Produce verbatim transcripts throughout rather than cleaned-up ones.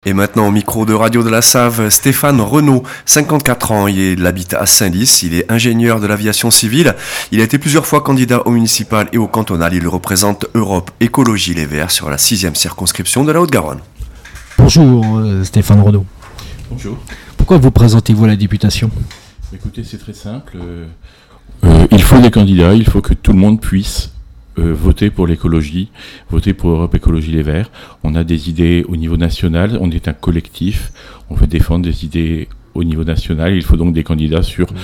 Et maintenant au micro de Radio de la Save, Stéphane Renaud, cinquante-quatre ans, il habite à Saint-Lys, il est ingénieur de l'aviation civile, il a été plusieurs fois candidat au municipal et au cantonal, il représente Europe Écologie Les Verts sur la sixième circonscription de la Haute-Garonne. Bonjour euh, Stéphane Renaud. Bonjour. Pourquoi vous présentez-vous à la députation ? Écoutez, c'est très simple, euh, euh, il faut des candidats, il faut que tout le monde puisse Euh, voter pour l'écologie, voter pour Europe Écologie Les Verts. On a des idées au niveau national, on est un collectif, on veut défendre des idées au niveau national, il faut donc des candidats sur mmh.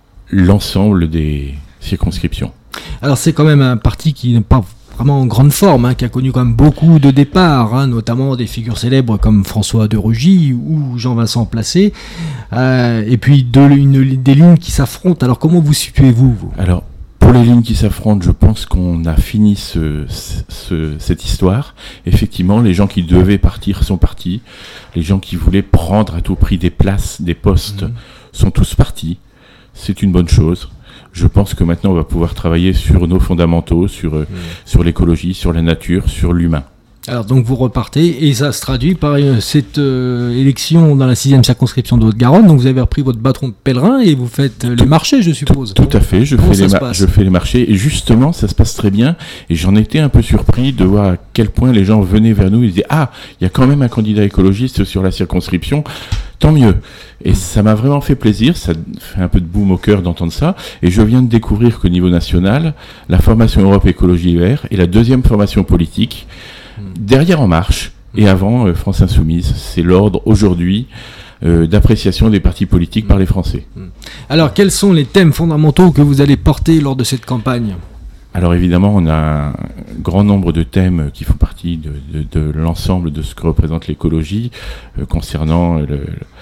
l'ensemble des circonscriptions. Alors c'est quand même un parti qui n'est pas vraiment en grande forme, hein, qui a connu quand même beaucoup de départs, hein, notamment des figures célèbres comme François de Rugy ou Jean-Vincent Placé, euh, et puis de, une, des lignes qui s'affrontent. Alors comment vous situez-vous vous Alors, pour les lignes qui s'affrontent, je pense qu'on a fini ce, ce, cette histoire. Effectivement, les gens qui devaient partir sont partis. Les gens qui voulaient prendre à tout prix des places, des postes, mmh. sont tous partis. C'est une bonne chose. Je pense que maintenant, on va pouvoir travailler sur nos fondamentaux, sur, mmh. sur l'écologie, sur la nature, sur l'humain. Alors donc vous repartez et ça se traduit par euh, cette euh, élection dans la sixième circonscription de Haute-Garonne. Donc vous avez repris votre bâton de pèlerin et vous faites euh, les marchés, je suppose. Tout, tout à fait, je fais, les ma- je fais les marchés et justement ça se passe très bien et j'en étais un peu surpris de voir à quel point les gens venaient vers nous et disaient « Ah, il y a quand même un candidat écologiste sur la circonscription, tant mieux !» Et ça m'a vraiment fait plaisir, ça fait un peu de boum au cœur d'entendre ça. Et je viens de découvrir qu'au niveau national, la formation Europe Écologie Les Verts est la deuxième formation politique derrière En Marche et avant euh, France Insoumise. C'est l'ordre aujourd'hui euh, d'appréciation des partis politiques par les Français. Alors quels sont les thèmes fondamentaux que vous allez porter lors de cette campagne ? Alors évidemment, on a un grand nombre de thèmes qui font partie de, de, de l'ensemble de ce que représente l'écologie euh, concernant le,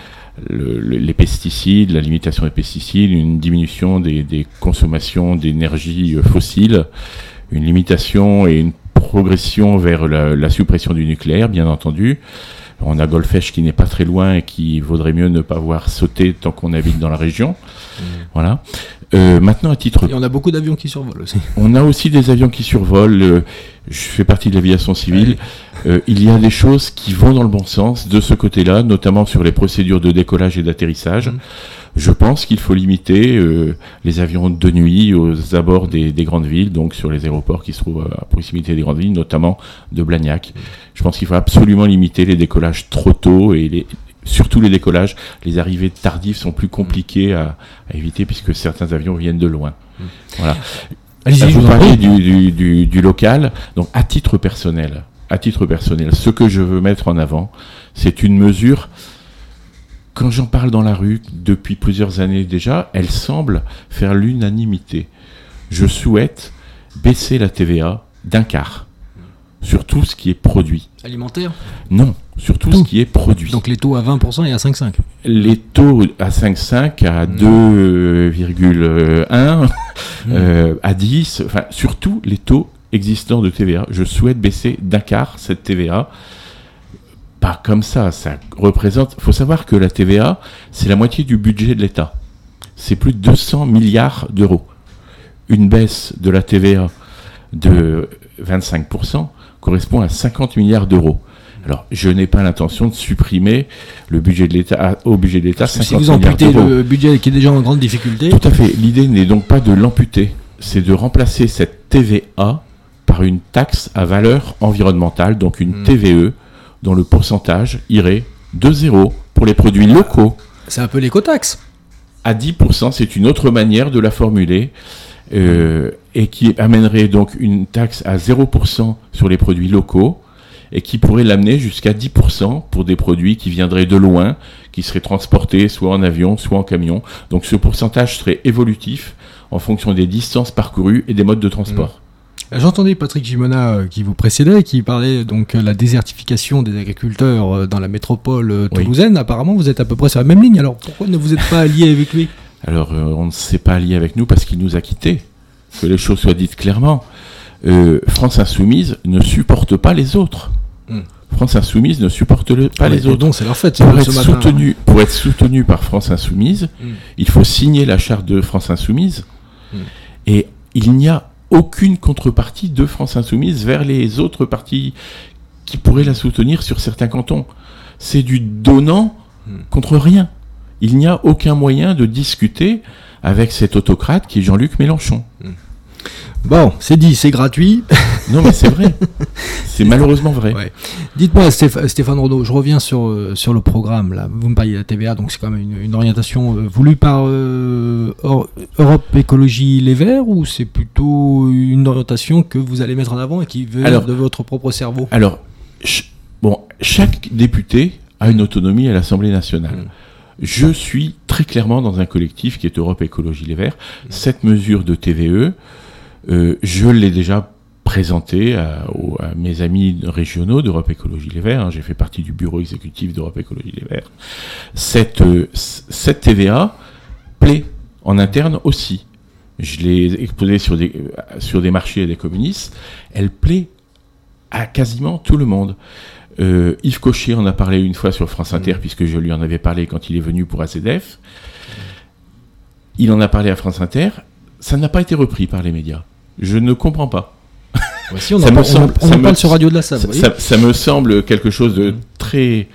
le, le, les pesticides, la limitation des pesticides, une diminution des, des consommations d'énergie euh, fossile, une limitation et une progression vers la, la suppression du nucléaire, bien entendu. On a Golfech qui n'est pas très loin et qui vaudrait mieux ne pas voir sauter tant qu'on habite dans la région. Mmh. Voilà. Euh, maintenant, à titre... Et on a beaucoup d'avions qui survolent aussi. On a aussi des avions qui survolent. Euh, je fais partie de l'aviation civile. Euh, il y a des choses qui vont dans le bon sens de ce côté-là, notamment sur les procédures de décollage et d'atterrissage. Mmh. Je pense qu'il faut limiter euh, les avions de nuit aux abords des, des grandes villes, donc sur les aéroports qui se trouvent à proximité des grandes villes, notamment de Blagnac. Je pense qu'il faut absolument limiter les décollages trop tôt et les, surtout les décollages. Les arrivées tardives sont plus compliquées à, à éviter puisque certains avions viennent de loin. Voilà. Allez-y, vous parlez du, du, du, du local. Donc, à titre personnel, à titre personnel, ce que je veux mettre en avant, c'est une mesure. Quand j'en parle dans la rue, depuis plusieurs années déjà, elle semble faire l'unanimité. Je souhaite baisser la T V A d'un quart sur tout ce qui est produit. Alimentaire ? Non, sur tout, tout ce qui est produit. Donc les taux à vingt pour cent et à cinq virgule cinq ? Les taux à cinq virgule cinq, à mmh. deux virgule un, mmh. euh, à dix, enfin surtout les taux existants de T V A. Je souhaite baisser d'un quart cette T V A. Pas comme ça, ça représente... Il faut savoir que la T V A, c'est la moitié du budget de l'État. C'est plus de deux cents milliards d'euros. Une baisse de la T V A de vingt-cinq pour cent correspond à cinquante milliards d'euros. Alors, je n'ai pas l'intention de supprimer le budget de l'État, au budget de l'État, cinquante milliards d'euros. Si vous amputez le budget qui est déjà en grande difficulté... Tout à fait. L'idée n'est donc pas de l'amputer, c'est de remplacer cette T V A par une taxe à valeur environnementale, donc une mmh. T V E, dont le pourcentage irait de zéro pour les produits locaux. C'est un peu l'écotaxe. À dix pour cent, c'est une autre manière de la formuler, euh, et qui amènerait donc une taxe à zéro pour cent sur les produits locaux, et qui pourrait l'amener jusqu'à dix pour cent pour des produits qui viendraient de loin, qui seraient transportés soit en avion, soit en camion. Donc ce pourcentage serait évolutif en fonction des distances parcourues et des modes de transport. Mmh. J'entendais Patrick Gimona euh, qui vous précédait, qui parlait donc de la désertification des agriculteurs euh, dans la métropole euh, toulousaine. Oui. Apparemment, vous êtes à peu près sur la même ligne. Alors, pourquoi ne vous êtes pas allié avec lui ? Alors, euh, on ne s'est pas allié avec nous parce qu'il nous a quittés. Que les choses soient dites clairement. Euh, France Insoumise ne supporte pas les autres. Hum. France Insoumise ne supporte le, pas ah, les autres. Donc, c'est leur fête. Pour, ce être matin, soutenu, pour être soutenu par France Insoumise, hum. il faut signer la charte de France Insoumise. Hum. Et il n'y a aucune contrepartie de France Insoumise vers les autres partis qui pourraient la soutenir sur certains cantons. c'est du donnant contre rien. Il n'y a aucun moyen de discuter avec cet autocrate qui est Jean-Luc Mélenchon. Bon, c'est dit, c'est gratuit. Non, mais c'est vrai. C'est malheureusement vrai. Ouais. Dites-moi, Stéph- Stéphane Renaud, je reviens sur, euh, sur le programme. Là. Vous me parliez de la T V A, donc c'est quand même une, une orientation euh, voulue par euh, Or- Europe Écologie Les Verts, ou c'est plutôt une orientation que vous allez mettre en avant et qui vient alors, de votre propre cerveau? Alors, ch- bon, chaque député a une autonomie à l'Assemblée nationale. Mmh. Je suis très clairement dans un collectif qui est Europe Écologie Les Verts. Mmh. Cette mesure de T V E, Euh, je l'ai déjà présenté à, aux, à mes amis régionaux d'Europe Écologie Les Verts. Hein, j'ai fait partie du bureau exécutif d'Europe Écologie Les Verts. Cette, euh, cette T V A plaît en interne aussi. Je l'ai exposée sur des, euh, sur des marchés et des communistes. Elle plaît à quasiment tout le monde. Euh, Yves Cochet en a parlé une fois sur France Inter, mmh. puisque je lui en avais parlé quand il est venu pour A C D F. Il en a parlé à France Inter. Ça n'a pas été repris par les médias. Je ne comprends pas. Voici, on, en, parle, semble, on, on en me, parle sur Radio de la Save. Ça, ça, ça me semble quelque chose de très...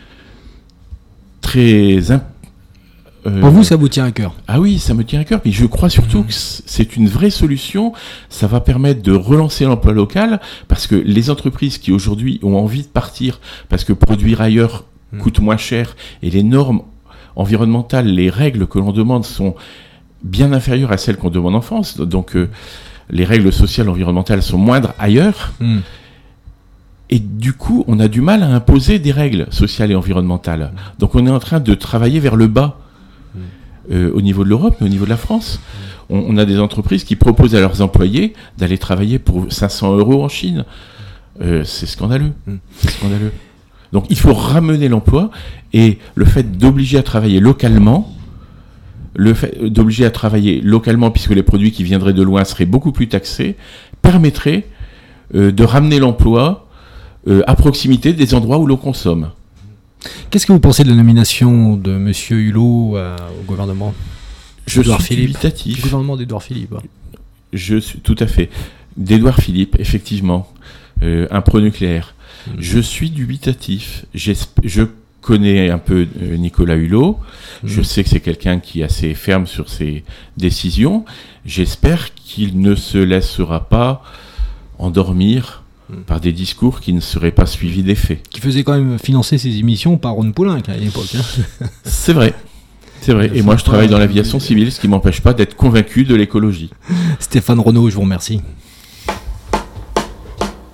très... Imp... Euh... Pour vous, ça vous tient à cœur? Ah oui, ça me tient à cœur. Mais je crois surtout mmh. que c'est une vraie solution. Ça va permettre de relancer l'emploi local, parce que les entreprises qui aujourd'hui ont envie de partir, parce que produire ailleurs mmh. coûte moins cher, et les normes environnementales, les règles que l'on demande sont bien inférieures à celles qu'on demande en France. Donc, euh, les règles sociales environnementales sont moindres ailleurs. Mm. Et du coup, on a du mal à imposer des règles sociales et environnementales. Mm. Donc, on est en train de travailler vers le bas mm. euh, au niveau de l'Europe, mais au niveau de la France. Mm. On, on a des entreprises qui proposent à leurs employés d'aller travailler pour cinq cents euros en Chine. Euh, c'est scandaleux. Mm. C'est scandaleux. Donc, il faut ramener l'emploi, et le fait d'obliger à travailler localement, le fait d'obliger à travailler localement, puisque les produits qui viendraient de loin seraient beaucoup plus taxés, permettrait euh, de ramener l'emploi euh, à proximité des endroits où l'on consomme. Qu'est-ce que vous pensez de la nomination de M. Hulot euh, au gouvernement? Je suis Philippe. dubitatif. Le gouvernement d'Édouard Philippe. Je suis tout à fait. D'Édouard Philippe, effectivement, euh, un pro-nucléaire. Mmh. Je suis dubitatif. J'esp- je connais un peu euh, Nicolas Hulot. Mmh. Je sais que c'est quelqu'un qui est assez ferme sur ses décisions. J'espère qu'il ne se laissera pas endormir mmh. par des discours qui ne seraient pas suivis des faits. Qui faisait quand même financer ses émissions par Ron Poulenc à l'époque. Hein. C'est vrai. C'est vrai. Et moi, je travaille dans l'aviation civile, ce qui ne m'empêche pas d'être convaincu de l'écologie. Stéphane Renaud, je vous remercie.